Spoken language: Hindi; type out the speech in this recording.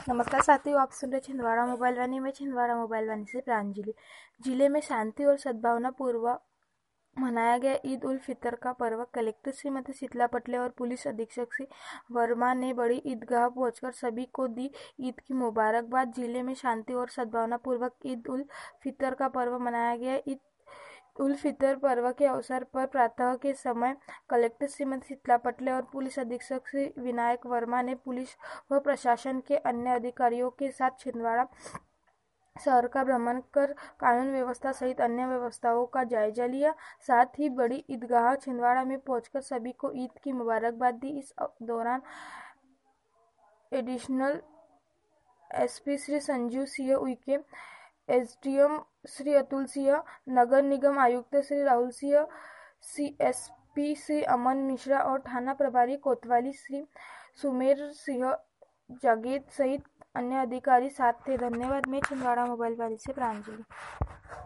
नमस्कार साथियों, आप सुन रहे छिंदवाड़ा मोबाइल वाणी में। छिंदवाड़ा मोबाइल वाणी से प्रांजलि। जिले में शांति और सद्भावना पूर्वक मनाया गया ईद उल फितर का पर्व। कलेक्टर श्रीमती शीतला पटले और पुलिस अधीक्षक श्री वर्मा ने बड़ी ईदगाह पहुंचकर सभी को दी ईद की मुबारकबाद। जिले में शांति और सद्भावना पूर्वक ईद उल फितर का पर्व मनाया गया। ईद उल फितर पर्व के अवसर पर प्रातः के समय कलेक्टर श्रीमती शीतला पटले और पुलिस अधीक्षक श्री विनायक वर्मा ने पुलिस व प्रशासन के अन्य अधिकारियों के साथ छिंदवाड़ा शहर का भ्रमण कर कानून व्यवस्था सहित अन्य व्यवस्थाओं का जायजा लिया। साथ ही बड़ी ईदगाह छिंदवाड़ा में पहुंचकर सभी को ईद की मुबारकबाद दी। इस दौरान additional SP Shri Sanjeev Singh Uikey, SDM Shri Atul Singh, नगर निगम आयुक्त श्री राहुल सिंह, सीएसपी श्री अमन मिश्रा और थाना प्रभारी कोतवाली श्री सुमेर सिंह जागेद सहित अन्य अधिकारी साथ थे। धन्यवाद। मैं छिंदवाड़ा मोबाइल वाली से प्रांजलि।